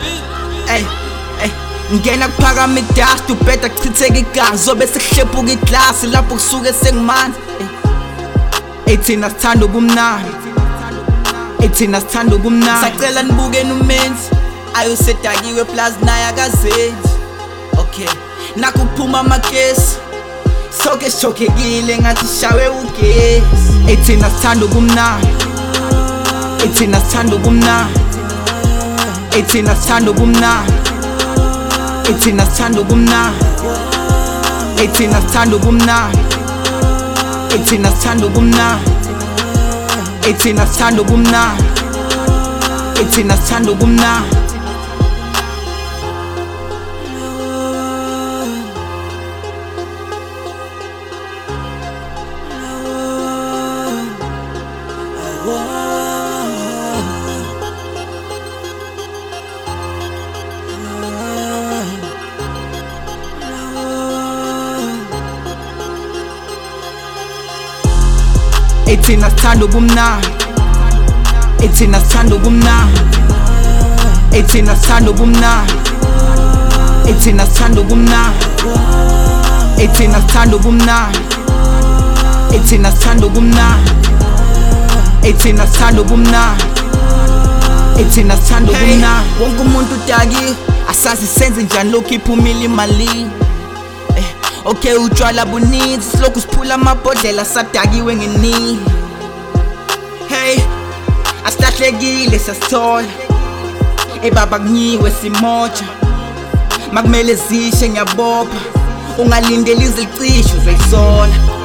Ey, ey, ngena kuphakama idust ubheda kuchitheka igazi zobe sekuhlephuka iglasi lapho kusuke sengimanzi. Thina sithanda ubumnandi, thina sithanda ubumnandi. Sacela nibukeni umenzi ayosedakiwe plus naye akazenzi. Okay, nakho kuphuma amakesi soke sishokekile ngathi shawe ugesi. Thina sithanda ubumnandi, thina sithanda ubumnandi, thina sithanda ubumnandi, thina sithanda ubumnandi, thina sithanda ubumnandi, thina sithanda ubumnandi, thina sithanda ubumnandi, thina sithanda ubumnandi. Thina sithanda ubumnandi, thina sithanda ubumnandi, thina sithanda ubumnandi, thina sithanda ubumnandi, thina sithanda ubumnandi, thina sithanda ubumnandi, thina sithanda ubumnandi, thina sithanda ubumnandi. Wonke umuntu udakiwe asazi senze njani lokhu iphumile imali. Okay, utshwala buninzi silokhu siphula amabhodlela sadakiwe ngeningi. Hey, asilahlekile sasithola ebaba kunyiwe simoja makumele zishe ngiyabopha ungalindeli izicishu uzoyisola.